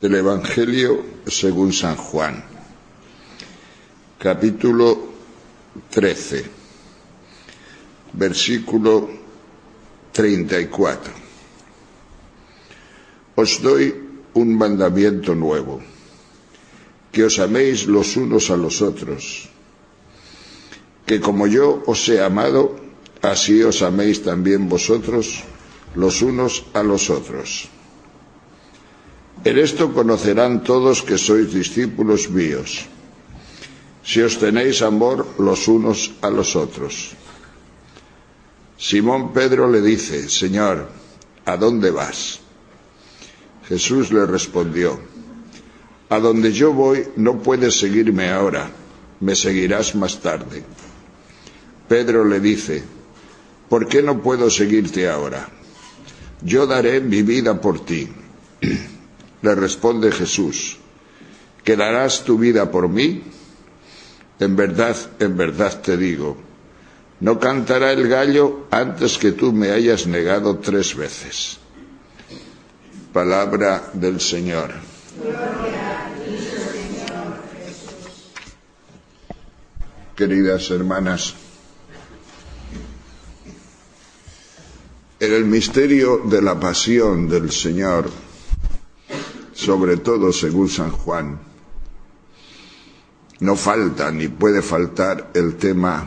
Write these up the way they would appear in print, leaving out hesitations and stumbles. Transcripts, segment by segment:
Del Evangelio según San Juan, capítulo 13, versículo 34. Os doy un mandamiento nuevo, que os améis los unos a los otros, que como yo os he amado, así os améis también vosotros los unos a los otros. En esto conocerán todos que sois discípulos míos, si os tenéis amor los unos a los otros. Simón Pedro le dice: Señor, ¿a dónde vas? Jesús le respondió: a donde yo voy no puedes seguirme ahora, me seguirás más tarde. Pedro le dice: ¿por qué no puedo seguirte ahora? Yo daré mi vida por ti. Le responde Jesús: ¿que darás tu vida por mí? En verdad te digo, no cantará el gallo antes que tú me hayas negado 3 veces. Palabra del Señor. Gloria a ti, Señor Jesús. Queridas hermanas, en el misterio de la pasión del Señor, sobre todo según San Juan, no falta ni puede faltar el tema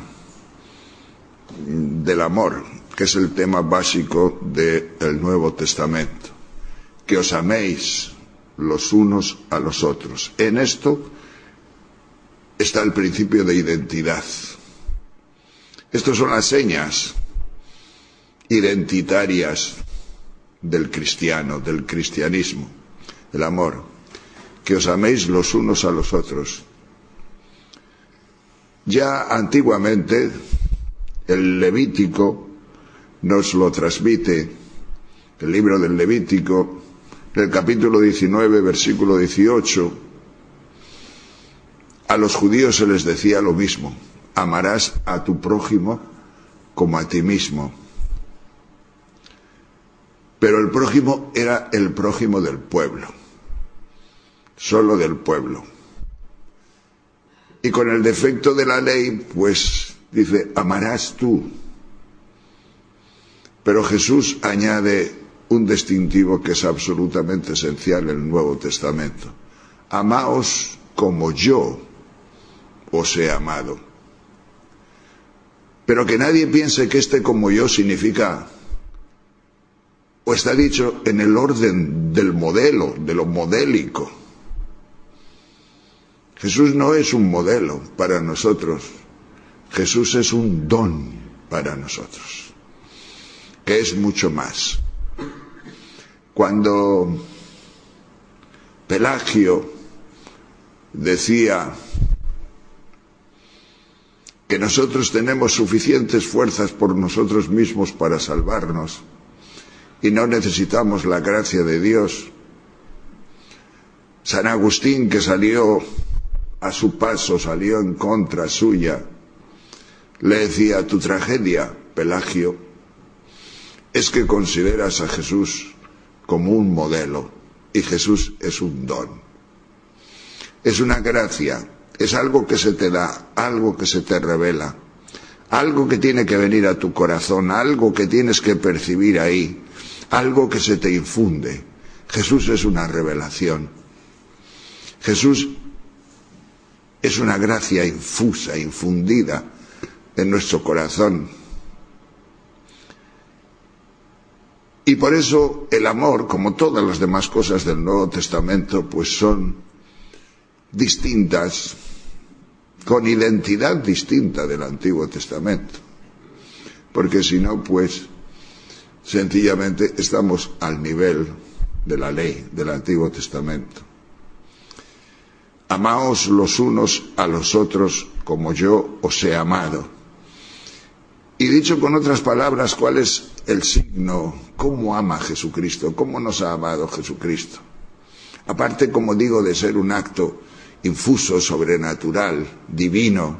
del amor, que es el tema básico del Nuevo Testamento, que os améis los unos a los otros. En esto está el principio de identidad. Estas son las señas identitarias del cristiano, del cristianismo. El amor, que os améis los unos a los otros. Ya antiguamente el Levítico nos lo transmite, el libro del Levítico, en el capítulo 19, versículo 18, a los judíos se les decía lo mismo: amarás a tu prójimo como a ti mismo. Pero el prójimo era el prójimo del pueblo, solo del pueblo. Y con el defecto de la ley, pues dice: amarás tú. Pero Jesús añade un distintivo que es absolutamente esencial en el Nuevo Testamento: amaos como yo os he amado. Pero que nadie piense que este como yo significa, o está dicho en el orden del modelo, de lo modélico. Jesús no es un modelo para nosotros, Jesús es un don para nosotros, que es mucho más. Cuando Pelagio decía que nosotros tenemos suficientes fuerzas por nosotros mismos para salvarnos y no necesitamos la gracia de Dios, San Agustín, que salió a su paso, salió en contra suya, le decía: tu tragedia, Pelagio, es que consideras a Jesús como un modelo, y Jesús es un don. Es una gracia, es algo que se te da, algo que se te revela, algo que tiene que venir a tu corazón, algo que tienes que percibir ahí, algo que se te infunde. Jesús es una revelación. Jesús es una gracia infusa, infundida en nuestro corazón. Y por eso el amor, como todas las demás cosas del Nuevo Testamento, pues son distintas, con identidad distinta del Antiguo Testamento. Porque si no, pues sencillamente estamos al nivel de la ley del Antiguo Testamento. Amaos los unos a los otros como yo os he amado. Y dicho con otras palabras, ¿cuál es el signo? ¿Cómo ama Jesucristo? ¿Cómo nos ha amado Jesucristo? Aparte, como digo, de ser un acto infuso, sobrenatural, divino,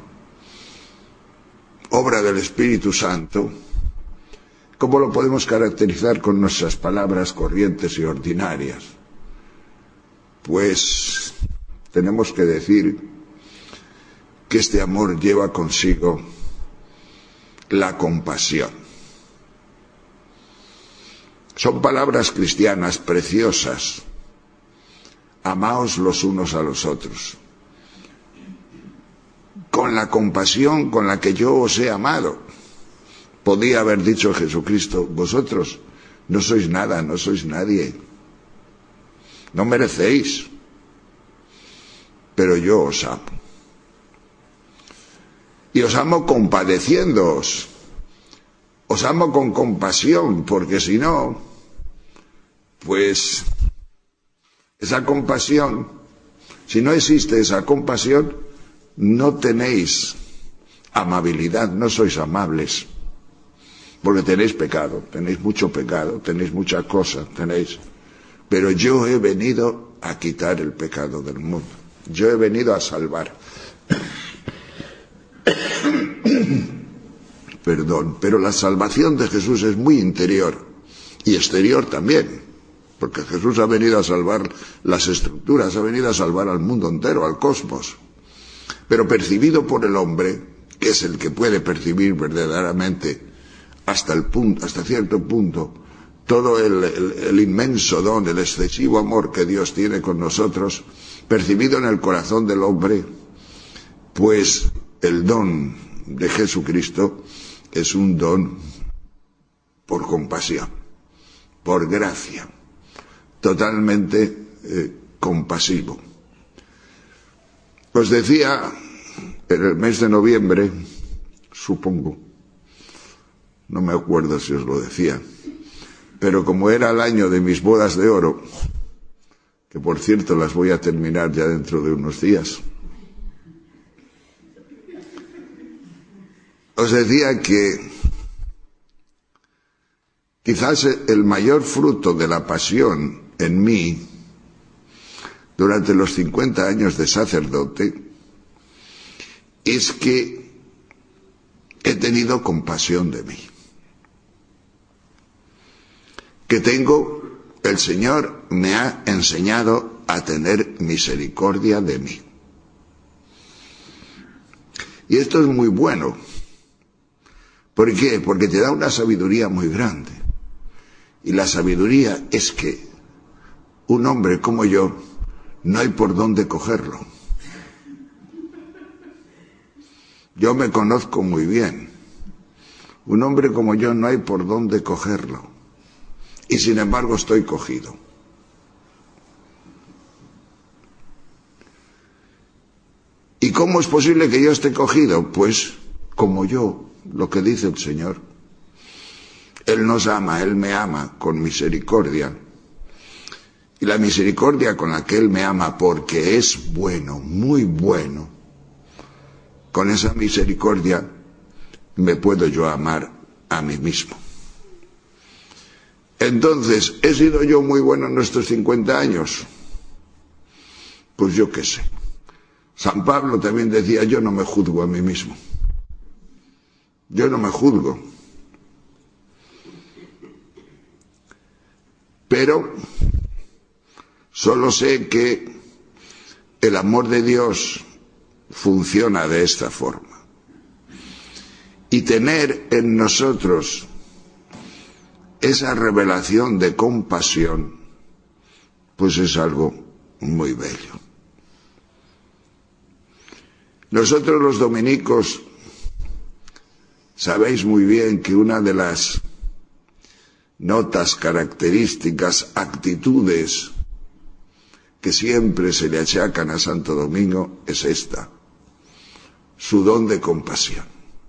obra del Espíritu Santo, ¿cómo lo podemos caracterizar con nuestras palabras corrientes y ordinarias? pues tenemos que decir que este amor lleva consigo la compasión. Son palabras cristianas preciosas. Amaos los unos a los otros, con la compasión con la que yo os he amado. Podía haber dicho Jesucristo: vosotros no sois nada, no sois nadie, no merecéis, pero yo os amo. Y os amo compadeciéndoos, os amo con compasión, porque si no, pues esa compasión, si no existe esa compasión, no tenéis amabilidad, no sois amables, porque tenéis pecado, tenéis mucho pecado, tenéis mucha cosa, pero yo he venido a quitar el pecado del mundo, yo he venido a salvar. Perdón, pero la salvación de Jesús es muy interior y exterior también, porque Jesús ha venido a salvar las estructuras, ha venido a salvar al mundo entero, al cosmos, pero percibido por el hombre, que es el que puede percibir verdaderamente hasta cierto punto todo el inmenso don, el excesivo amor que Dios tiene con nosotros, percibido en el corazón del hombre, pues el don de Jesucristo es un don por compasión, por gracia, totalmente compasivo. Os decía en el mes de noviembre, supongo, no me acuerdo si os lo decía, pero como era el año de mis bodas de oro, que por cierto las voy a terminar ya dentro de unos días, os decía que quizás el mayor fruto de la pasión en mí durante los 50 años de sacerdote es que he tenido compasión de mí. El Señor me ha enseñado a tener misericordia de mí. Y esto es muy bueno. ¿Por qué? Porque te da una sabiduría muy grande. Y la sabiduría es que un hombre como yo no hay por dónde cogerlo. Yo me conozco muy bien. Un hombre como yo no hay por dónde cogerlo. Y sin embargo estoy cogido. ¿Y cómo es posible que yo esté cogido? Pues como yo, lo que dice el Señor. Él nos ama, Él me ama con misericordia. Y la misericordia con la que Él me ama, porque es bueno, muy bueno, con esa misericordia me puedo yo amar a mí mismo. Entonces, ¿he sido yo muy bueno en estos 50 años? Pues yo qué sé. San Pablo también decía: yo no me juzgo a mí mismo. Yo no me juzgo. Pero solo sé que el amor de Dios funciona de esta forma. Y tener en nosotros esa revelación de compasión, pues es algo muy bello. Nosotros los dominicos sabéis muy bien que una de las notas características, actitudes que siempre se le achacan a Santo Domingo es esta: su don de compasión.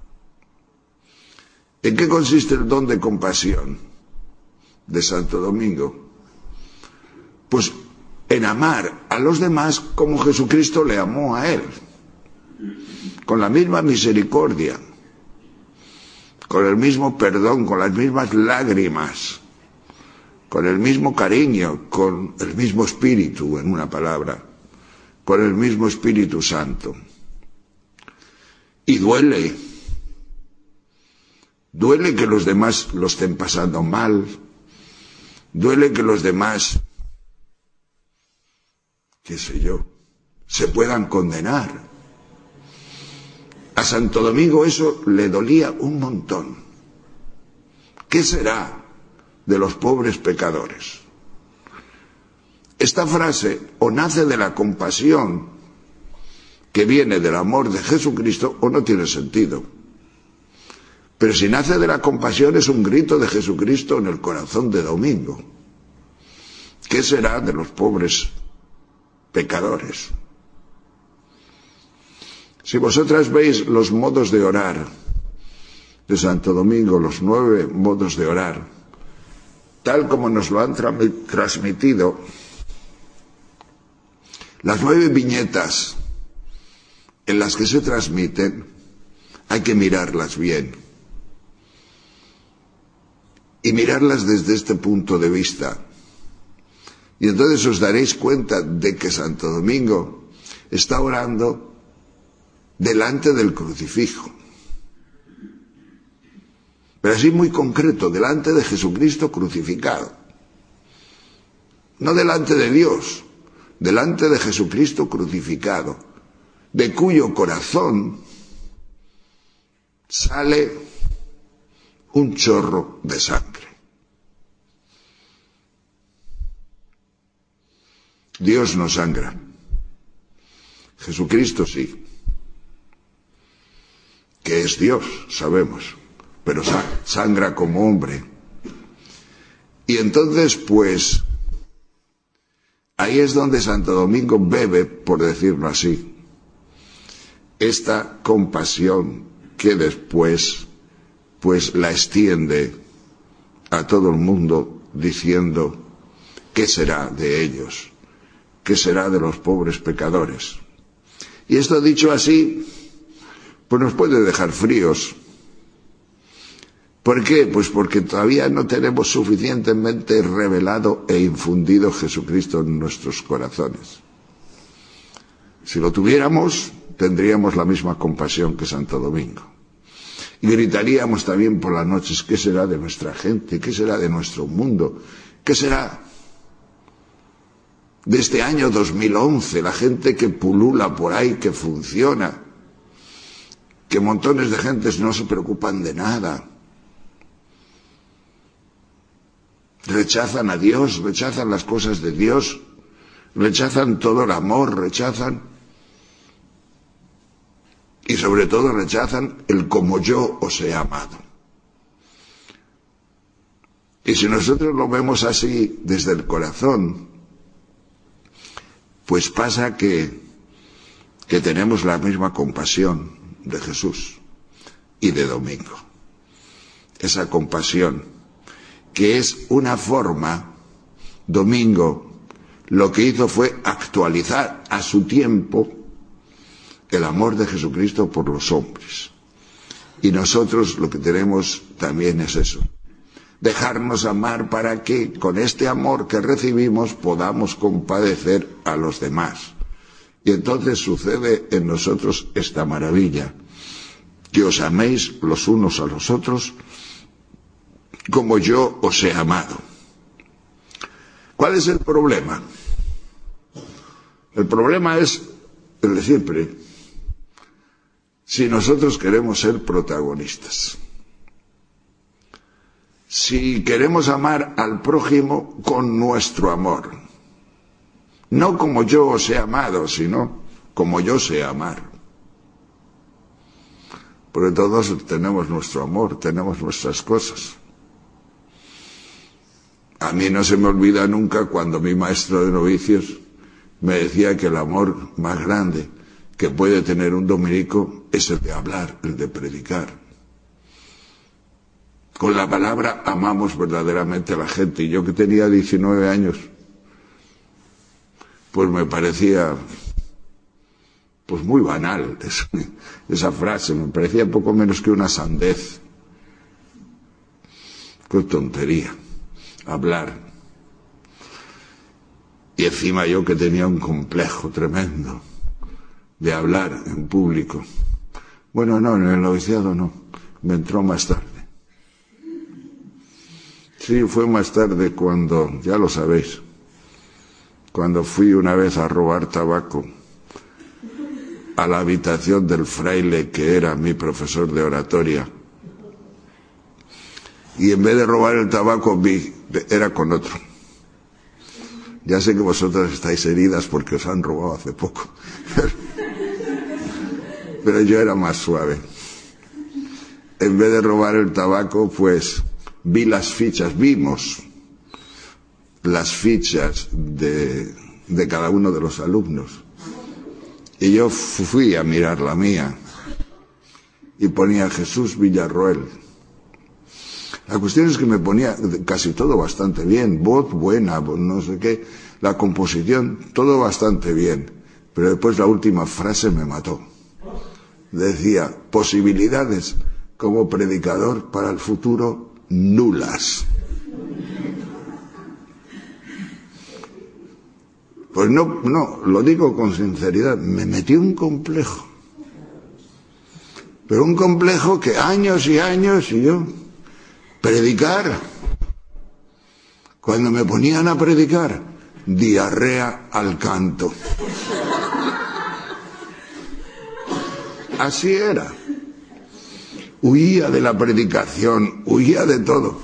¿En qué consiste el don de compasión de Santo Domingo? Pues en amar a los demás como Jesucristo le amó a él, con la misma misericordia, con el mismo perdón, con las mismas lágrimas, con el mismo cariño, con el mismo espíritu, en una palabra, con el mismo Espíritu Santo. Y duele que los demás lo estén pasando mal, duele que los demás qué sé yo, se puedan condenar. A Santo Domingo eso le dolía un montón. ¿Qué será de los pobres pecadores? Esta frase o nace de la compasión que viene del amor de Jesucristo o no tiene sentido. Pero si nace de la compasión es un grito de Jesucristo en el corazón de Domingo. ¿Qué será de los pobres pecadores? Si vosotras veis los modos de orar de Santo Domingo, los 9 modos de orar, tal como nos lo han transmitido, las 9 viñetas en las que se transmiten, hay que mirarlas bien. Y mirarlas desde este punto de vista. Y entonces os daréis cuenta de que Santo Domingo está orando delante del crucifijo. Pero así muy concreto, delante de Jesucristo crucificado. No delante de Dios, delante de Jesucristo crucificado, de cuyo corazón sale un chorro de sangre. Dios no sangra. Jesucristo sí. Que es Dios, sabemos, pero sangra como hombre. Y entonces, pues, ahí es donde Santo Domingo bebe, por decirlo así, esta compasión que después, pues, la extiende a todo el mundo diciendo, ¿qué será de ellos? ¿Qué será de los pobres pecadores? Y esto dicho así, pues nos puede dejar fríos. ¿Por qué? Pues porque todavía no tenemos suficientemente revelado e infundido Jesucristo en nuestros corazones. Si lo tuviéramos, tendríamos la misma compasión que Santo Domingo. Y gritaríamos también por las noches, ¿qué será de nuestra gente? ¿Qué será de nuestro mundo? ¿Qué será de este año 2011? La gente que pulula por ahí, que funciona, que montones de gentes no se preocupan de nada. Rechazan a Dios, rechazan las cosas de Dios, rechazan todo el amor, rechazan y sobre todo rechazan el como yo os he amado. Y si nosotros lo vemos así desde el corazón, pues pasa que tenemos la misma compasión de Jesús y de Domingo. Esa compasión que es una forma, Domingo lo que hizo fue actualizar a su tiempo el amor de Jesucristo por los hombres. Y nosotros lo que tenemos también es eso, dejarnos amar para que con este amor que recibimos podamos compadecer a los demás. Y entonces sucede en nosotros esta maravilla, que os améis los unos a los otros como yo os he amado. ¿Cuál es el problema? El problema es el de siempre. Si nosotros queremos ser protagonistas, si queremos amar al prójimo con nuestro amor, no como yo os he amado, sino como yo sé amar. Porque todos tenemos nuestro amor, tenemos nuestras cosas. A mí no se me olvida nunca cuando mi maestro de novicios me decía que el amor más grande que puede tener un dominico es el de hablar, el de predicar. Con la palabra amamos verdaderamente a la gente. Y yo que tenía 19 años, pues me parecía pues muy banal esa frase, me parecía poco menos que una sandez. Qué tontería, hablar. Y encima yo que tenía un complejo tremendo de hablar en público. Bueno, no, en el noviciado no, me entró más tarde. Sí, fue más tarde cuando, ya lo sabéis, cuando fui una vez a robar tabaco a la habitación del fraile que era mi profesor de oratoria. Y en vez de robar el tabaco, era con otro. Ya sé que vosotras estáis heridas porque os han robado hace poco. Pero yo era más suave. En vez de robar el tabaco, pues vimos las fichas de cada uno de los alumnos. Y yo fui a mirar la mía. Y ponía Jesús Villarroel. La cuestión es que me ponía casi todo bastante bien, voz buena, no sé qué, la composición, todo bastante bien. Pero después la última frase me mató. Decía, posibilidades como predicador para el futuro, nulas. Pues no, lo digo con sinceridad, me metí un complejo. Pero un complejo que años y años y yo... Predicar. Cuando me ponían a predicar, diarrea al canto. Así era. Huía de la predicación, huía de todo.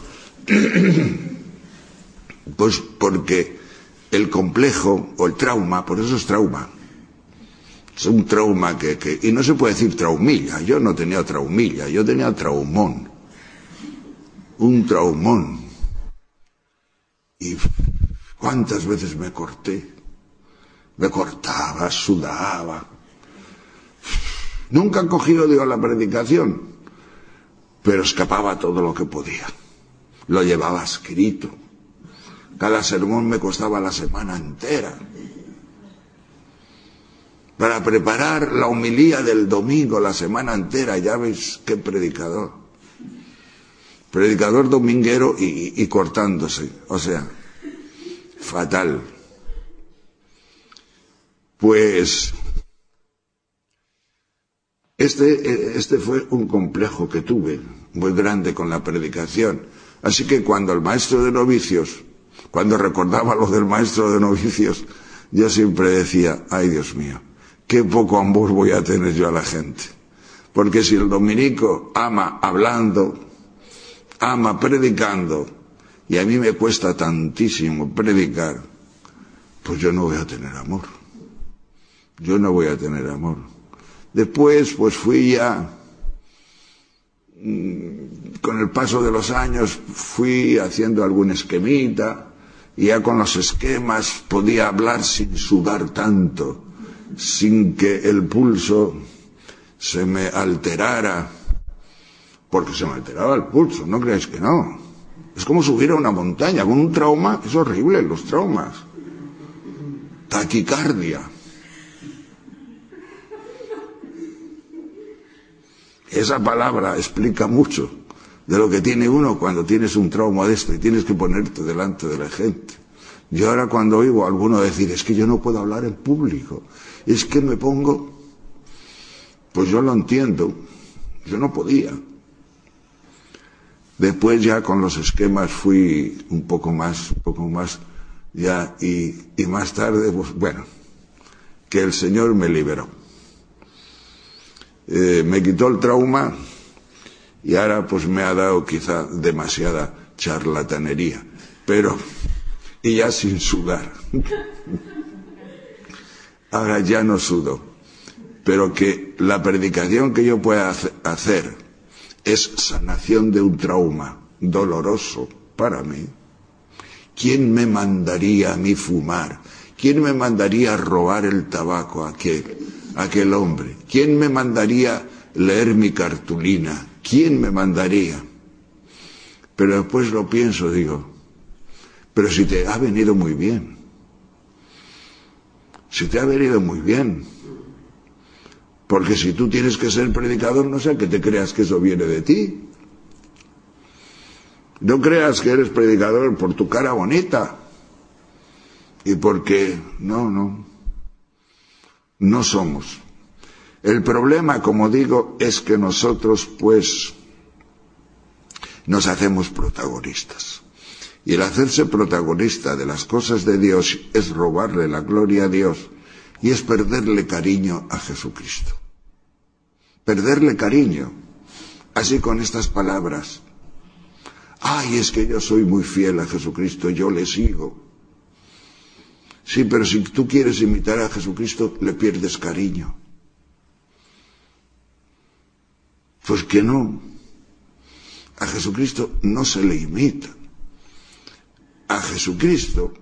Pues porque el complejo o el trauma, por eso es trauma. Es un trauma y no se puede decir traumilla. Yo no tenía traumilla, yo tenía traumón. Un traumón. Y cuántas veces me corté. Me cortaba, sudaba. Nunca he cogido a la predicación, pero escapaba todo lo que podía. Lo llevaba escrito. Cada sermón me costaba la semana entera. Para preparar la homilía del domingo, la semana entera, ya veis qué predicador. Predicador dominguero y cortándose, o sea, fatal. Pues este fue un complejo que tuve muy grande con la predicación. Así que cuando el maestro de novicios, cuando recordaba lo del maestro de novicios, yo siempre decía, ay Dios mío, qué poco amor voy a tener yo a la gente. Porque si el dominico ama hablando, ama predicando, y a mí me cuesta tantísimo predicar, pues yo no voy a tener amor. Yo no voy a tener amor. Después, pues fui ya, con el paso de los años, fui haciendo algún esquemita, y ya con los esquemas podía hablar sin sudar tanto, sin que el pulso se me alterara. Porque se me alteraba el pulso, no creáis que no. Es como subir a una montaña con un trauma, es horrible, los traumas. Taquicardia. Esa palabra explica mucho de lo que tiene uno cuando tienes un trauma de esto y tienes que ponerte delante de la gente. Yo ahora cuando oigo a alguno decir, es que yo no puedo hablar en público, es que me pongo... Pues yo lo entiendo, yo no podía. Después ya con los esquemas fui un poco más ya y más tarde, pues bueno, que el Señor me liberó. Me quitó el trauma y ahora pues me ha dado quizá demasiada charlatanería, pero y ya sin sudar. Ahora ya no sudo, pero que la predicación que yo pueda hacer es sanación de un trauma doloroso para mí. ¿Quién me mandaría a mí fumar? ¿Quién me mandaría a robar el tabaco a aquel hombre? ¿Quién me mandaría leer mi cartulina? ¿Quién me mandaría? Pero después lo pienso, digo, pero si te ha venido muy bien. Si te ha venido muy bien. Porque si tú tienes que ser predicador, no sea que te creas que eso viene de ti. No creas que eres predicador por tu cara bonita. Y porque no somos. El problema, como digo, es que nosotros, pues, nos hacemos protagonistas. Y el hacerse protagonista de las cosas de Dios es robarle la gloria a Dios y es perderle cariño a Jesucristo. Perderle cariño. Así con estas palabras. Ay, es que yo soy muy fiel a Jesucristo, yo le sigo. Sí, pero si tú quieres imitar a Jesucristo, le pierdes cariño. Pues que no. A Jesucristo no se le imita. A Jesucristo,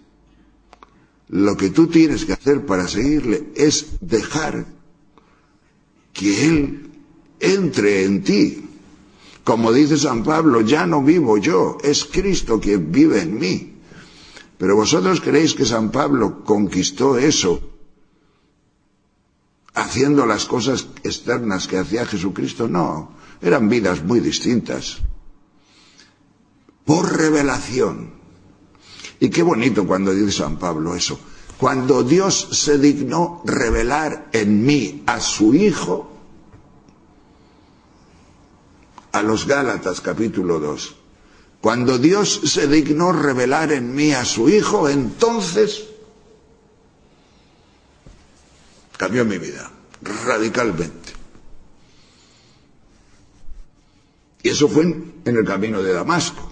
lo que tú tienes que hacer para seguirle es dejar que Él entre en ti. Como dice San Pablo, ya no vivo yo, es Cristo quien vive en mí. Pero vosotros creéis que San Pablo conquistó eso haciendo las cosas externas que hacía Jesucristo. No, eran vidas muy distintas. Por revelación. Y qué bonito cuando dice San Pablo eso. Cuando Dios se dignó revelar en mí a su Hijo, a los Gálatas capítulo 2. Cuando Dios se dignó revelar en mí a su Hijo, entonces cambió mi vida radicalmente. Y eso fue en el camino de Damasco.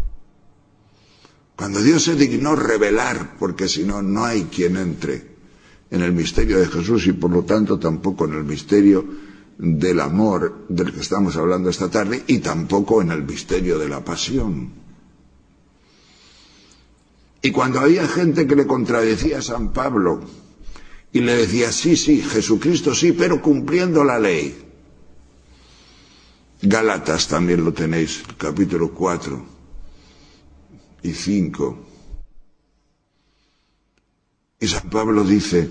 Cuando Dios se dignó revelar, porque si no, no hay quien entre en el misterio de Jesús y por lo tanto tampoco en el misterio del amor del que estamos hablando esta tarde y tampoco en el misterio de la pasión. Y cuando había gente que le contradecía a San Pablo y le decía, sí, Jesucristo sí, pero cumpliendo la ley. Gálatas también lo tenéis, capítulo 4 y 5. Y San Pablo dice,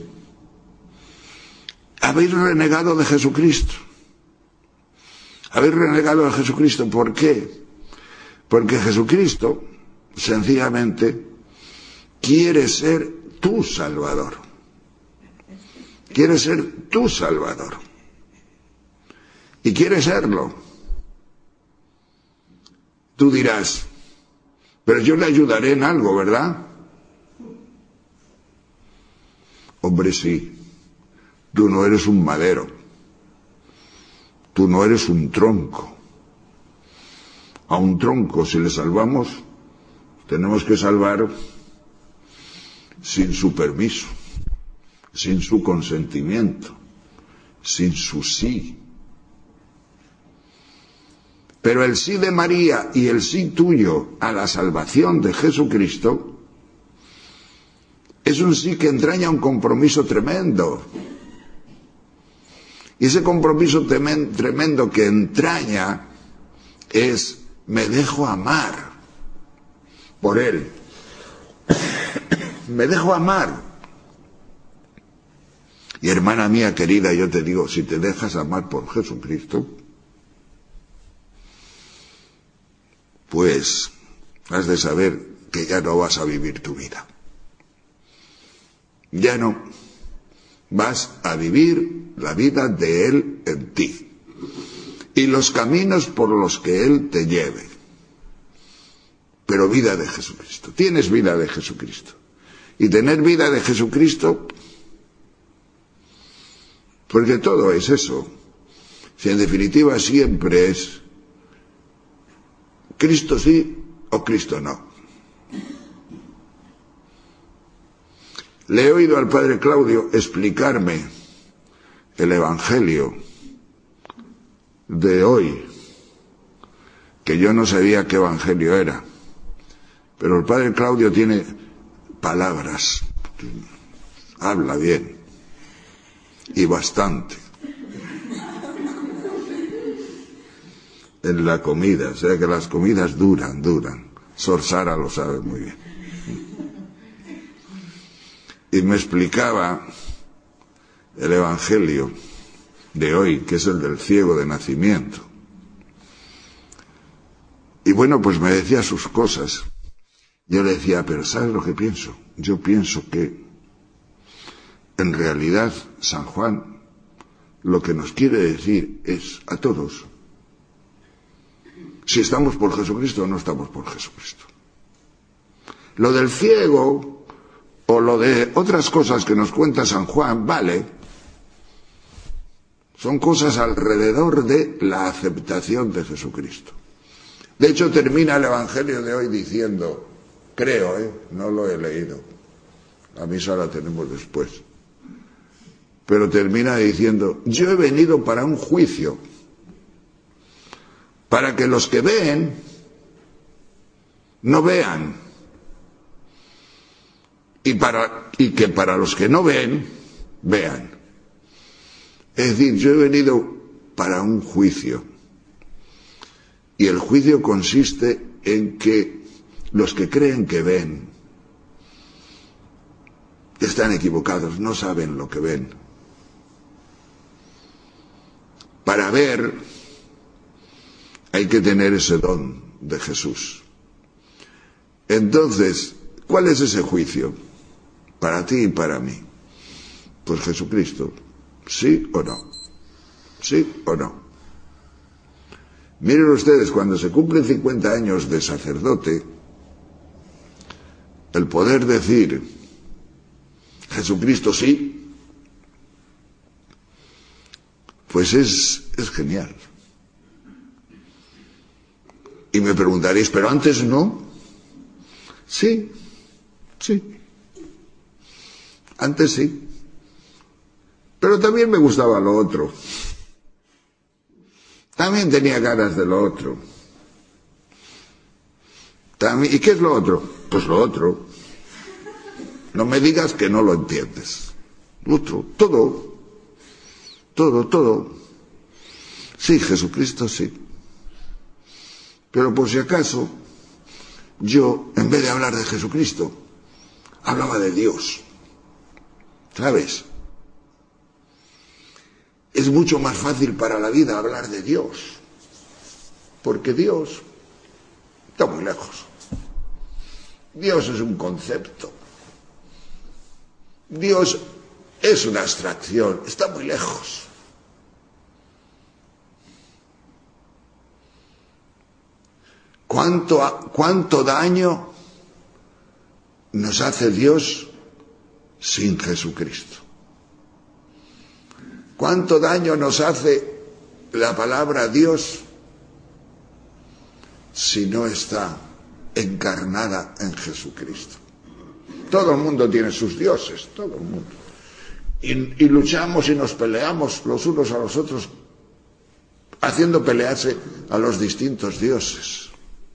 habéis renegado de Jesucristo. Habéis renegado de Jesucristo. ¿Por qué? Porque Jesucristo, sencillamente, quiere ser tu Salvador. Quiere ser tu Salvador. Y quiere serlo. Tú dirás, pero yo le ayudaré en algo, ¿verdad? Hombre, sí. Tú no eres un madero. Tú no eres un tronco. A un tronco, si le salvamos, tenemos que salvar sin su permiso, sin su consentimiento, sin su sí. Pero el sí de María y el sí tuyo a la salvación de Jesucristo es un sí que entraña un compromiso tremendo. Y ese compromiso tremendo que entraña es, me dejo amar por Él. Me dejo amar. Y hermana mía querida, yo te digo, si te dejas amar por Jesucristo, pues has de saber que ya no vas a vivir tu vida. Ya no. Vas a vivir la vida de Él en ti. Y los caminos por los que Él te lleve. Pero vida de Jesucristo. Tienes vida de Jesucristo. Y tener vida de Jesucristo, porque todo es eso. Si en definitiva siempre es Cristo sí o Cristo no. Le he oído al padre Claudio explicarme el Evangelio de hoy, que yo no sabía qué Evangelio era, pero el padre Claudio tiene palabras, habla bien, y bastante, en la comida, o sea que las comidas duran. Sor Sara lo sabe muy bien. Y me explicaba el Evangelio de hoy, que es el del ciego de nacimiento. Y bueno, pues me decía sus cosas. Yo le decía, pero ¿sabes lo que pienso? Yo pienso que en realidad San Juan lo que nos quiere decir es a todos, si estamos por Jesucristo o no estamos por Jesucristo. Lo del ciego o lo de otras cosas que nos cuenta San Juan, vale. Son cosas alrededor de la aceptación de Jesucristo. De hecho, termina el Evangelio de hoy diciendo, creo, no lo he leído, la misa la tenemos después, pero termina diciendo, yo he venido para un juicio, para que los que ven no vean, y que para los que no ven, vean. Es decir, yo he venido para un juicio. Y el juicio consiste en que los que creen que ven están equivocados, no saben lo que ven. Para ver hay que tener ese don de Jesús. Entonces, ¿cuál es ese juicio? Para ti y para mí. Pues Jesucristo. ¿Sí o no? ¿Sí o no? Miren ustedes, cuando se cumplen 50 años de sacerdote, el poder decir Jesucristo sí, pues es genial. Y me preguntaréis, ¿pero antes no? Sí, sí. Antes sí. Pero también me gustaba lo otro. También tenía ganas de lo otro. ¿Y qué es lo otro? Pues lo otro. No me digas que no lo entiendes. Lo otro, todo. Todo. Sí, Jesucristo sí. Pero por si acaso, yo, en vez de hablar de Jesucristo, hablaba de Dios. ¿Sabes? Es mucho más fácil para la vida hablar de Dios, porque Dios está muy lejos. Dios es un concepto. Dios es una abstracción, está muy lejos. ¿Cuánto daño nos hace Dios sin Jesucristo? ¿Cuánto daño nos hace la palabra Dios si no está encarnada en Jesucristo? Todo el mundo tiene sus dioses, todo el mundo. Y luchamos y nos peleamos los unos a los otros, haciendo pelearse a los distintos dioses.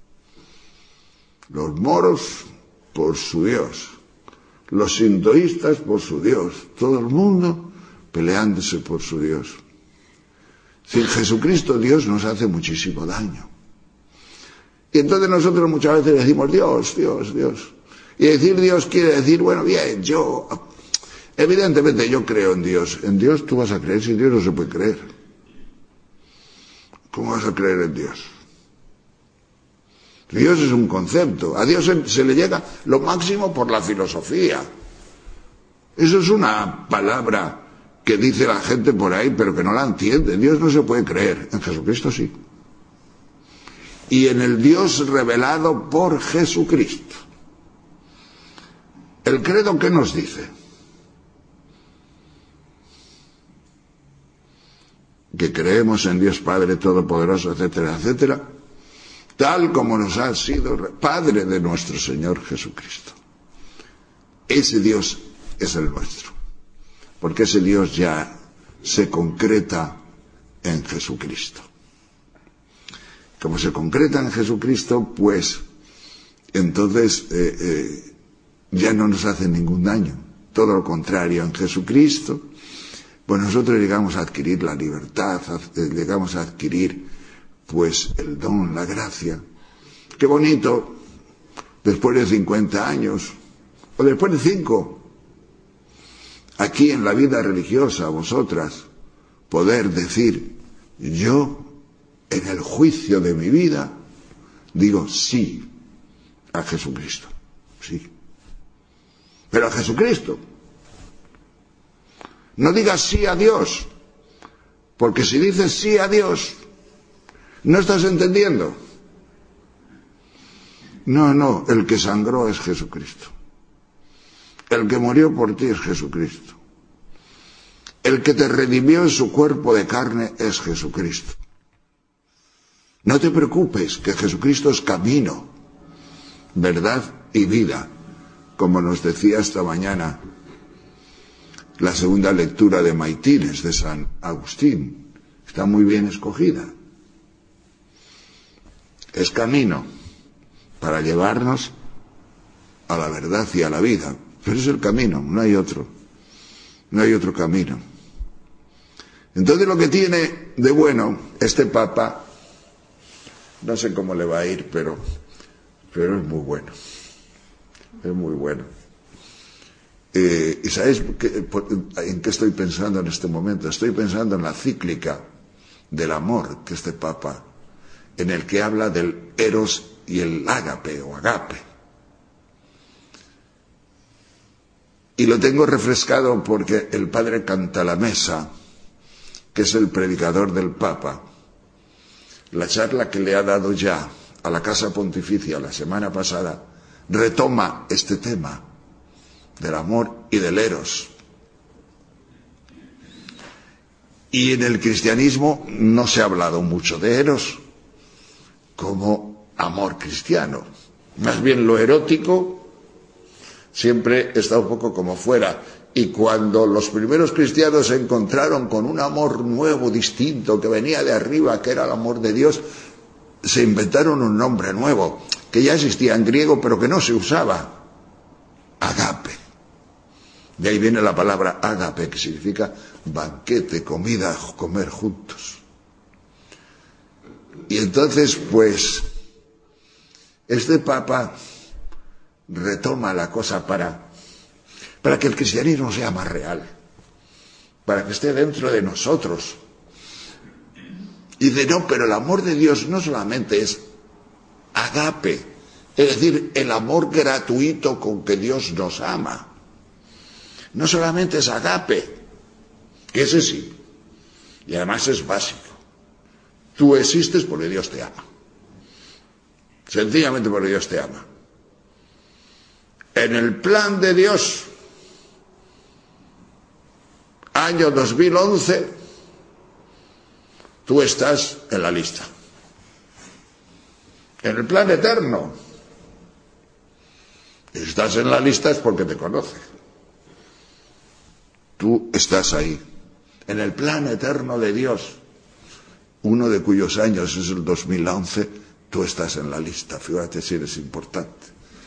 Los moros por su Dios, los sintoístas por su Dios, todo el mundo peleándose por su Dios. Sin Jesucristo Dios nos hace muchísimo daño. Y entonces nosotros muchas veces decimos Dios. Y decir Dios quiere decir, bueno, bien, evidentemente yo creo en Dios. En Dios tú vas a creer, sin Dios no se puede creer. ¿Cómo vas a creer en Dios? Dios es un concepto. A Dios se le llega lo máximo por la filosofía. Eso es una palabra que dice la gente por ahí, pero que no la entiende. Dios no se puede creer, en Jesucristo sí. Y en el Dios revelado por Jesucristo. ¿El credo qué nos dice? Que creemos en Dios Padre Todopoderoso, etcétera, etcétera, tal como nos ha sido Padre de nuestro Señor Jesucristo. Ese Dios es el nuestro. Porque ese Dios ya se concreta en Jesucristo. Como se concreta en Jesucristo, pues entonces ya no nos hace ningún daño. Todo lo contrario, en Jesucristo, pues nosotros llegamos a adquirir la libertad, llegamos a adquirir pues el don, la gracia. Qué bonito, después de 50 años, o después de 5, aquí en la vida religiosa, vosotras, poder decir, yo, en el juicio de mi vida, digo sí a Jesucristo, sí. Pero a Jesucristo. No digas sí a Dios, porque si dices sí a Dios, no estás entendiendo. No, el que sangró es Jesucristo. El que murió por ti es Jesucristo. El que te redimió en su cuerpo de carne es Jesucristo. No te preocupes, que Jesucristo es camino, verdad y vida, como nos decía esta mañana la segunda lectura de Maitines de San Agustín. Está muy bien escogida. Es camino para llevarnos a la verdad y a la vida. Pero es el camino, no hay otro. No hay otro camino. Entonces lo que tiene de bueno este Papa, no sé cómo le va a ir, pero es muy bueno. Es muy bueno. ¿Y sabéis en qué estoy pensando en este momento? Estoy pensando en la cíclica del amor que este Papa, en el que habla del eros y el ágape o agape. Y lo tengo refrescado porque el padre Cantalamessa, que es el predicador del Papa, la charla que le ha dado ya a la Casa Pontificia la semana pasada, retoma este tema del amor y del eros. Y en el cristianismo no se ha hablado mucho de eros como amor cristiano. Más bien lo erótico siempre está un poco como fuera. Y cuando los primeros cristianos se encontraron con un amor nuevo, distinto, que venía de arriba, que era el amor de Dios, se inventaron un nombre nuevo, que ya existía en griego, pero que no se usaba. Agape. De ahí viene la palabra agape, que significa banquete, comida, comer juntos. Y entonces, pues, este Papa retoma la cosa para que el cristianismo sea más real, para que esté dentro de nosotros. Y pero el amor de Dios no solamente es agape, es decir, el amor gratuito con que Dios nos ama. No solamente es agape, que ese sí, y además es básico. Tú existes porque Dios te ama. Sencillamente porque Dios te ama. En el plan de Dios, año 2011, tú estás en la lista. En el plan eterno, estás en la lista es porque te conoce. Tú estás ahí. En el plan eterno de Dios, uno de cuyos años es el 2011, tú estás en la lista. Fíjate si eres importante.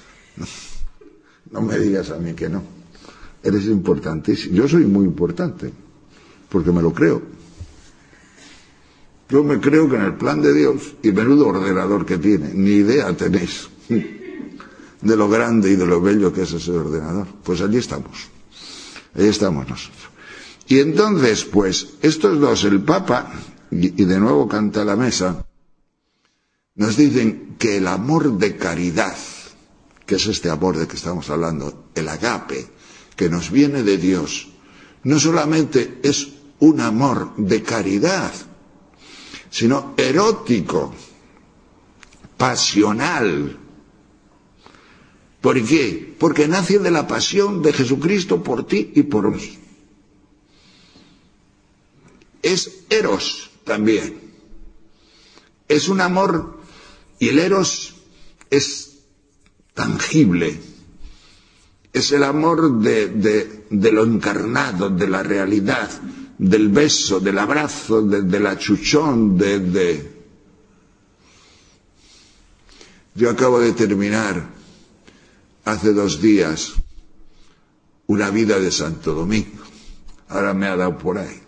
No me digas a mí que no. Eres importantísimo. Yo soy muy importante, porque me lo creo. Yo me creo que en el plan de Dios, y menudo ordenador que tiene, ni idea tenéis de lo grande y de lo bello que es ese ordenador. Pues allí estamos. Ahí estamos nosotros. Y entonces, pues, estos dos, el Papa y de nuevo Cantalamessa, nos dicen que el amor de caridad, que es este amor de que estamos hablando, el agape, que nos viene de Dios, no solamente es un amor de caridad, sino erótico, pasional. ¿Por qué? Porque nace de la pasión de Jesucristo por ti y por mí. Es eros también. Es un amor, y el eros es tangible. Es el amor de lo encarnado, de la realidad, del beso, del abrazo, del achuchón, Yo acabo de terminar hace 2 días una vida de Santo Domingo. Ahora me ha dado por ahí.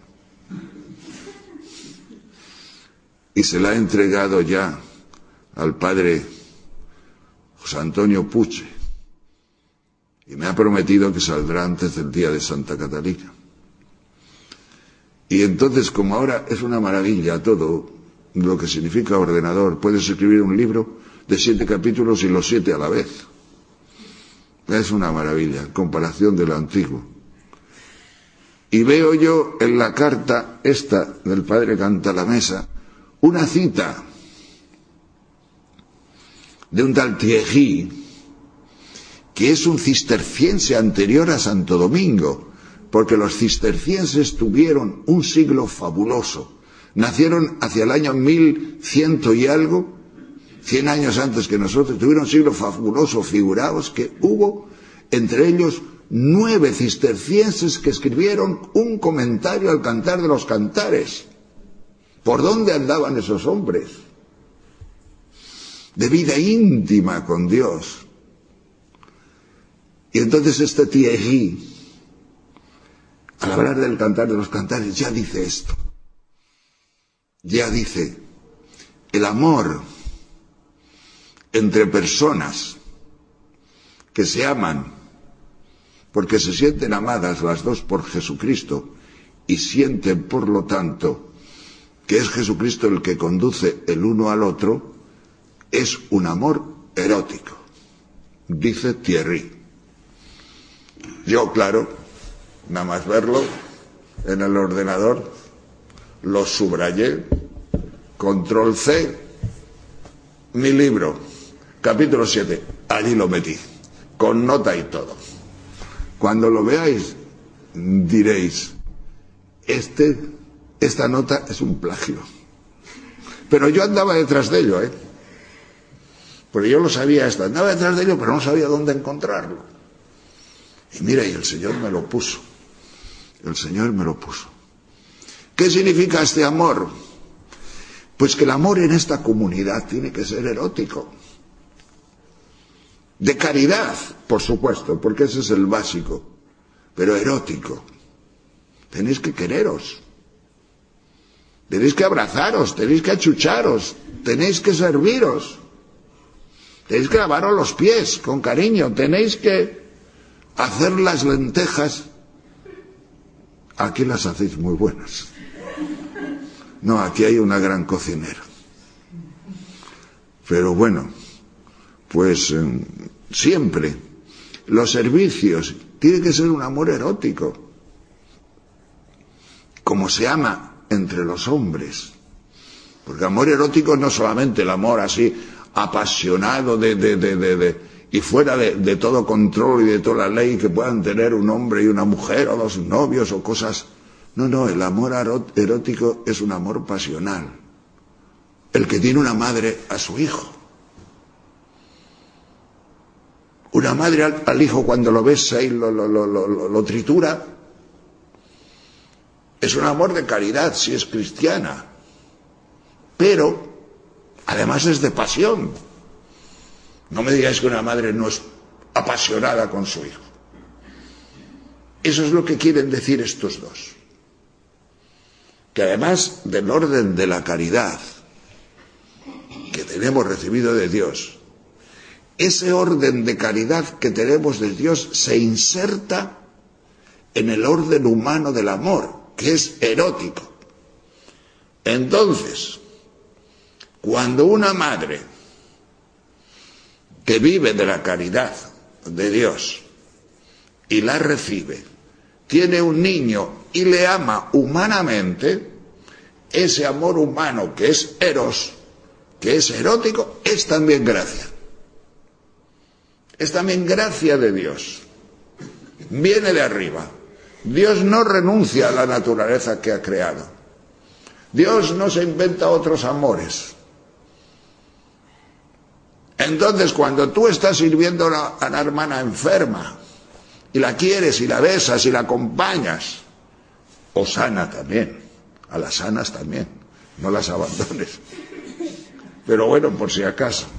Y se la he entregado ya al padre José Antonio Puche. Y me ha prometido que saldrá antes del día de Santa Catalina. Y entonces, como ahora es una maravilla todo lo que significa ordenador, puedes escribir un libro de 7 capítulos y los 7 a la vez. Es una maravilla, en comparación de lo antiguo. Y veo yo en la carta esta del padre Cantalamessa una cita de un tal Thierry, que es un cisterciense anterior a Santo Domingo, porque los cistercienses tuvieron un siglo fabuloso. Nacieron hacia el año 1100 y algo, 100 años antes que nosotros, tuvieron un siglo fabuloso. Figuraos que hubo entre ellos 9 cistercienses que escribieron un comentario al Cantar de los Cantares. ¿Por dónde andaban esos hombres? De vida íntima con Dios. Y entonces este Thierry, al hablar del Cantar de los Cantares, ya dice esto. Ya dice, el amor entre personas que se aman porque se sienten amadas las dos por Jesucristo y sienten, por lo tanto, que es Jesucristo el que conduce el uno al otro, es un amor erótico, dice Thierry. Yo, claro, nada más verlo en el ordenador, lo subrayé, control C, mi libro, capítulo 7, allí lo metí, con nota y todo. Cuando lo veáis, diréis, esta nota es un plagio. Pero yo andaba detrás de ello, porque yo lo sabía, andaba detrás de ello, pero no sabía dónde encontrarlo. Y mira, y el Señor me lo puso. El Señor me lo puso. ¿Qué significa este amor? Pues que el amor en esta comunidad tiene que ser erótico. De caridad, por supuesto, porque ese es el básico, pero erótico. Tenéis que quereros. Tenéis que abrazaros, tenéis que achucharos, tenéis que serviros. Tenéis que lavaros los pies con cariño, tenéis que hacer las lentejas. Aquí las hacéis muy buenas. No, aquí hay una gran cocinera. Pero bueno, pues siempre los servicios tiene que ser un amor erótico, como se ama entre los hombres. Porque amor erótico no solamente el amor así apasionado y fuera de todo control y de toda la ley que puedan tener un hombre y una mujer o dos novios o cosas. No, el amor erótico es un amor pasional. El que tiene una madre a su hijo. Una madre al hijo cuando lo besa y lo tritura. Es un amor de caridad si es cristiana. Pero además es de pasión. No me digáis que una madre no es apasionada con su hijo. Eso es lo que quieren decir estos dos. Que además del orden de la caridad que tenemos recibido de Dios, ese orden de caridad que tenemos de Dios se inserta en el orden humano del amor, que es erótico. Entonces, cuando una madre que vive de la caridad de Dios y la recibe, tiene un niño y le ama humanamente, ese amor humano que es eros, que es erótico, es también gracia. Es también gracia de Dios. Viene de arriba. Dios no renuncia a la naturaleza que ha creado. Dios no se inventa otros amores. Entonces, cuando tú estás sirviendo a una hermana enferma y la quieres y la besas y la acompañas, o sana también, a las sanas también, no las abandones. Pero bueno, por si acaso.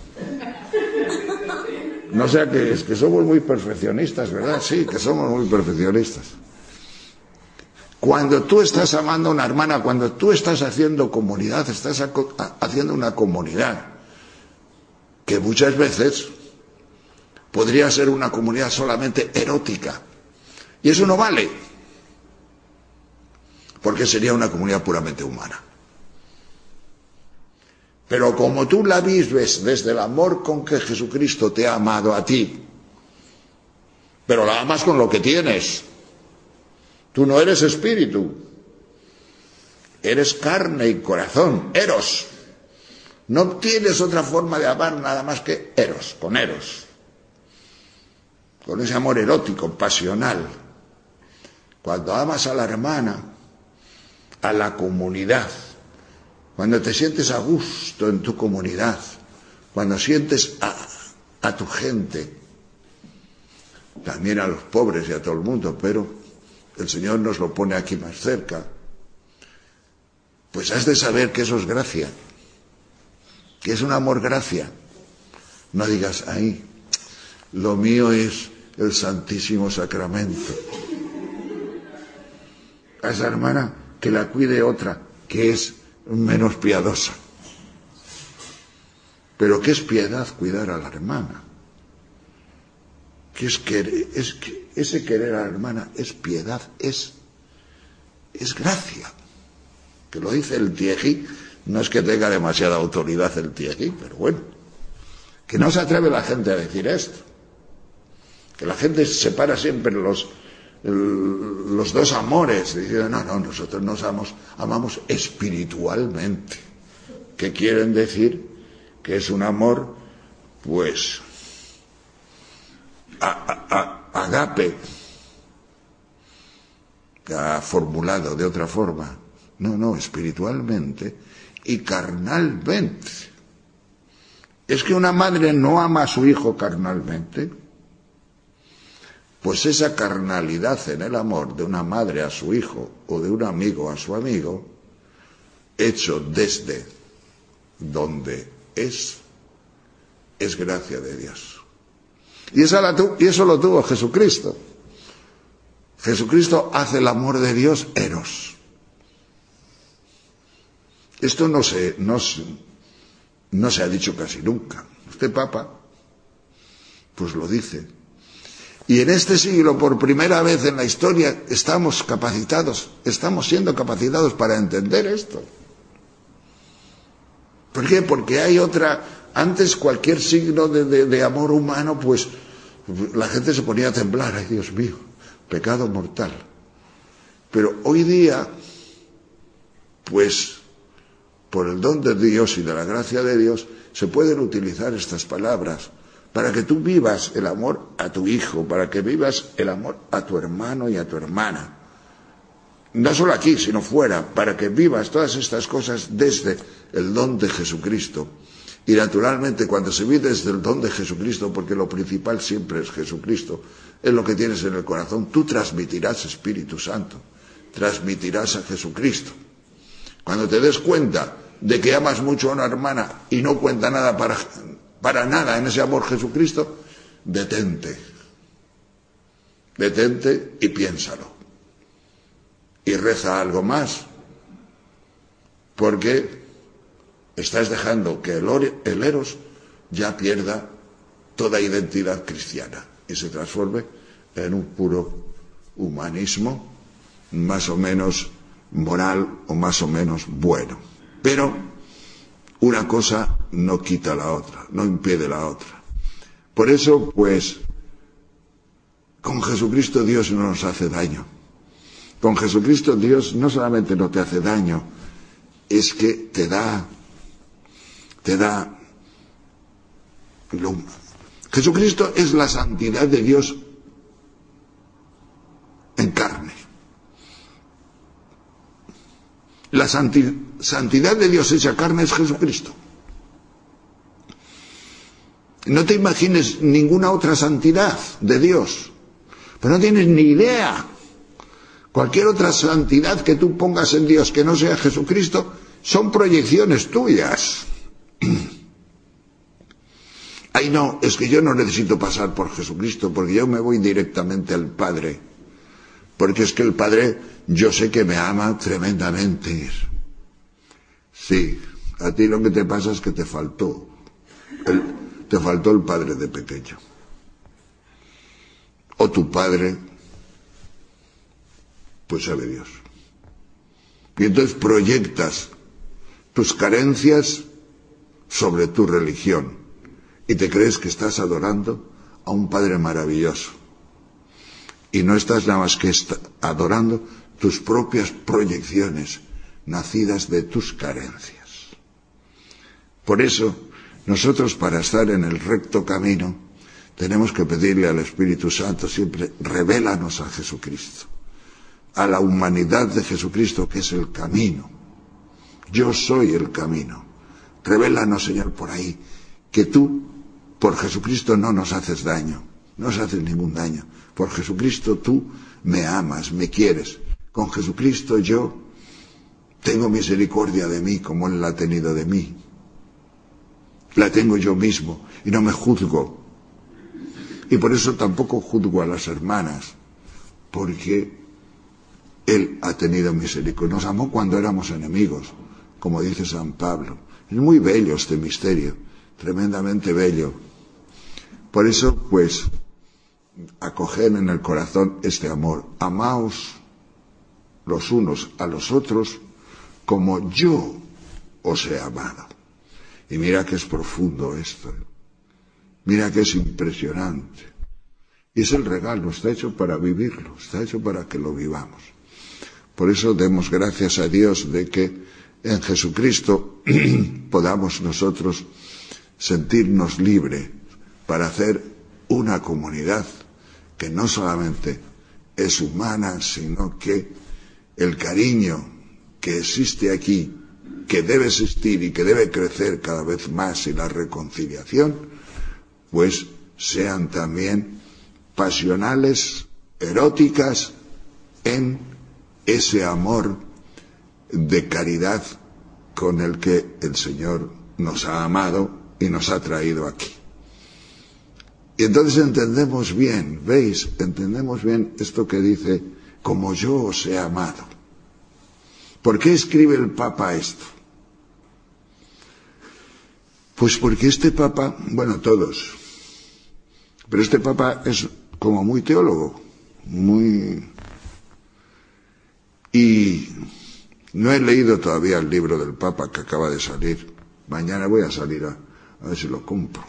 No sea que es que somos muy perfeccionistas, ¿verdad? Sí, que somos muy perfeccionistas. Cuando tú estás amando a una hermana, cuando tú estás haciendo comunidad, estás haciendo una comunidad que muchas veces podría ser una comunidad solamente erótica. Y eso no vale, porque sería una comunidad puramente humana. Pero como tú la vives desde el amor con que Jesucristo te ha amado a ti, pero la amas con lo que tienes. Tú no eres espíritu, eres carne y corazón, eros. No tienes otra forma de amar nada más que eros, con ese amor erótico, pasional. Cuando amas a la hermana, a la comunidad, cuando te sientes a gusto en tu comunidad, cuando sientes a tu gente, también a los pobres y a todo el mundo, pero el Señor nos lo pone aquí más cerca, pues has de saber que eso es gracia, que es un amor gracia. No digas, ahí, lo mío es el Santísimo Sacramento. A esa hermana que la cuide otra, que es menos piadosa. Pero ¿qué es piedad? Cuidar a la hermana. ¿Qué es querer? Ese querer a la hermana es piedad, es gracia. Que lo dice el Tiegui, no es que tenga demasiada autoridad el Tiegui, pero bueno, que no se atreve la gente a decir esto. Que la gente separa siempre los dos amores, diciendo, no, nosotros nos amamos espiritualmente, que quieren decir que es un amor, pues, agape, que ha formulado de otra forma, no, espiritualmente y carnalmente. Es que una madre no ama a su hijo carnalmente. Pues esa carnalidad en el amor de una madre a su hijo o de un amigo a su amigo, hecho desde donde es gracia de Dios. Y eso lo tuvo Jesucristo. Jesucristo hace el amor de Dios eros. Esto no se ha dicho casi nunca. Este Papa, pues lo dice. Y en este siglo, por primera vez en la historia, estamos siendo capacitados para entender esto. ¿Por qué? Porque hay antes cualquier signo de amor humano, pues la gente se ponía a temblar, ay Dios mío, pecado mortal. Pero hoy día, pues, por el don de Dios y de la gracia de Dios, se pueden utilizar estas palabras para que tú vivas el amor a tu hijo, para que vivas el amor a tu hermano y a tu hermana. No solo aquí, sino fuera, para que vivas todas estas cosas desde el don de Jesucristo. Y naturalmente, cuando se vive desde el don de Jesucristo, porque lo principal siempre es Jesucristo, es lo que tienes en el corazón, tú transmitirás Espíritu Santo, transmitirás a Jesucristo. Cuando te des cuenta de que amas mucho a una hermana y no cuenta nada para nada en ese amor Jesucristo, detente y piénsalo. Y reza algo más, porque estás dejando que el eros ya pierda toda identidad cristiana y se transforme en un puro humanismo más o menos moral o más o menos bueno. Pero una cosa no quita la otra, no impide la otra. Por eso, pues, con Jesucristo Dios no nos hace daño. Con Jesucristo Dios no solamente no te hace daño, es que te da Jesucristo es la santidad de Dios en carne. La santidad de Dios hecha carne es Jesucristo. No te imagines ninguna otra santidad de Dios, pero no tienes ni idea. Cualquier otra santidad que tú pongas en Dios que no sea Jesucristo son proyecciones tuyas. Ay, no, es que yo no necesito pasar por Jesucristo porque yo me voy directamente al Padre. Porque es que el Padre, yo sé que me ama tremendamente. Sí, a ti lo que te pasa es que te faltó el Padre de pequeño. O tu Padre, pues sabe Dios. Y entonces proyectas tus carencias sobre tu religión y te crees que estás adorando a un Padre maravilloso. Y no estás nada más que adorando tus propias proyecciones nacidas de tus carencias. Por eso, nosotros para estar en el recto camino, tenemos que pedirle al Espíritu Santo siempre, revélanos a Jesucristo, a la humanidad de Jesucristo, que es el camino. Yo soy el camino. Revélanos, Señor, por ahí, que tú, por Jesucristo, no nos haces daño, no nos haces ningún daño. Por Jesucristo tú me amas, me quieres. Con Jesucristo yo tengo misericordia de mí como Él la ha tenido de mí. La tengo yo mismo y no me juzgo. Y por eso tampoco juzgo a las hermanas, porque Él ha tenido misericordia. Nos amó cuando éramos enemigos, como dice San Pablo. Es muy bello este misterio, tremendamente bello. Por eso, pues, acoger en el corazón este amor. Amaos los unos a los otros como yo os he amado. Y mira que es profundo esto. Mira que es impresionante. Y es el regalo, está hecho para vivirlo, está hecho para que lo vivamos. Por eso demos gracias a Dios de que en Jesucristo podamos nosotros sentirnos libres para hacer una comunidad que no solamente es humana, sino que el cariño que existe aquí, que debe existir y que debe crecer cada vez más, y la reconciliación, pues sean también pasionales, eróticas, en ese amor de caridad con el que el Señor nos ha amado y nos ha traído aquí. Y entonces entendemos bien, ¿veis? Entendemos bien esto que dice, como yo os he amado. ¿Por qué escribe el Papa esto? Pues porque este Papa, bueno, todos, pero este Papa es como muy teólogo, y no he leído todavía el libro del Papa que acaba de salir. Mañana voy a salir a ver si lo compro.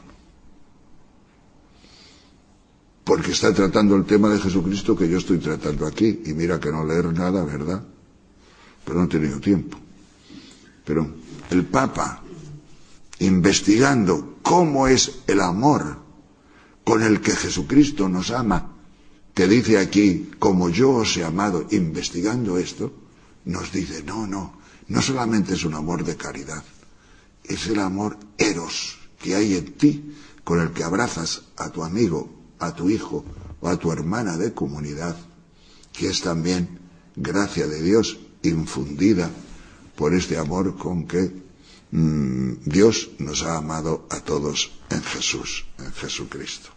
Porque está tratando el tema de Jesucristo que yo estoy tratando aquí. Y mira que no leer nada, ¿verdad? Pero no he tenido tiempo. Pero el Papa, investigando cómo es el amor con el que Jesucristo nos ama, que dice aquí, como yo os he amado, investigando esto, nos dice, no solamente es un amor de caridad, es el amor eros que hay en ti, con el que abrazas a tu amigo, a tu hijo o a tu hermana de comunidad, que es también gracia de Dios infundida por este amor con que Dios nos ha amado a todos en Jesús, en Jesucristo.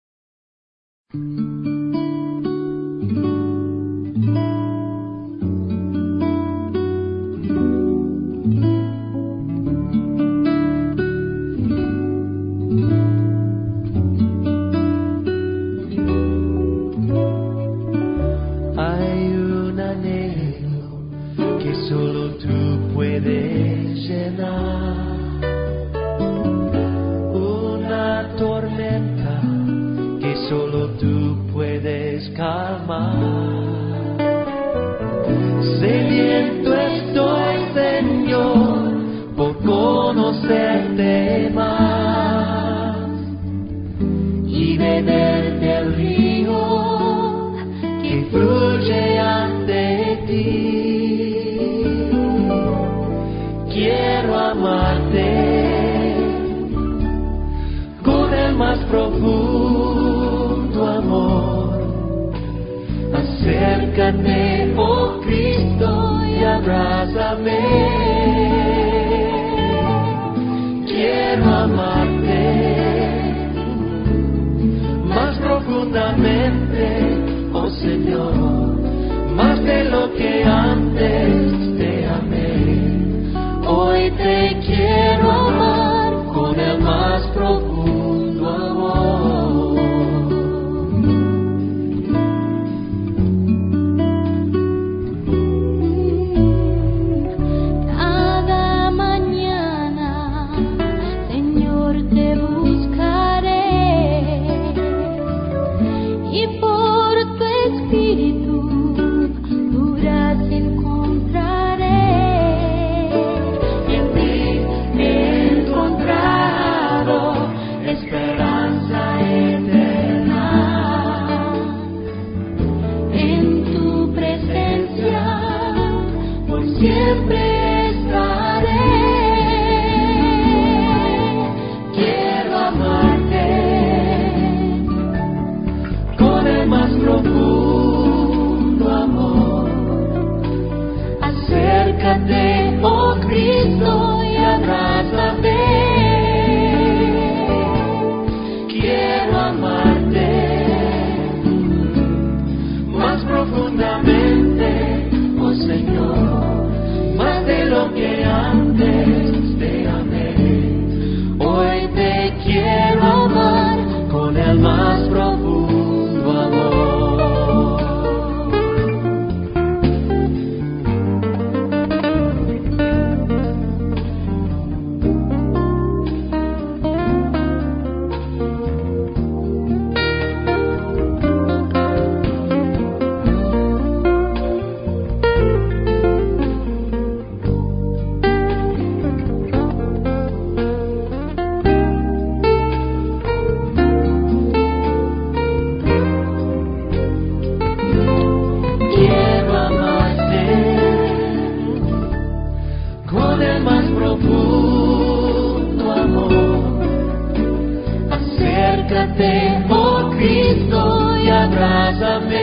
Acércate, oh Cristo, y abrázame. Quiero amarte más profundamente, oh Señor, más de lo que antes te amé. Hoy te quiero amar con el más profundo amor. Espíritu, podrás encontrar siempre estaré. Quiero amarte con el más profundo amor. Acércate, oh Cristo, y abrázame. Quiero amarte más profundamente, oh Señor, más de lo que antes te amé. Hoy te quiero amar con el más profundo amor. Quiero amarte con el más profundo amor. Acércate, oh Cristo, y abrázame.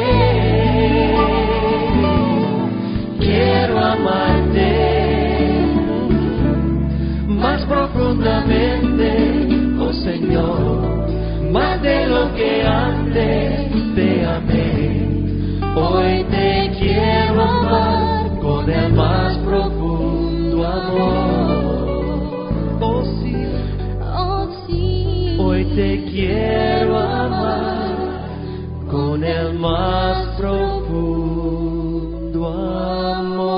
Quiero amarte más profundamente, oh Señor, más de lo que antes te amé. Hoy te quiero amar con el más profundo amor. Oh sí, Oh, sí. hoy te quiero amar con el más profundo amor.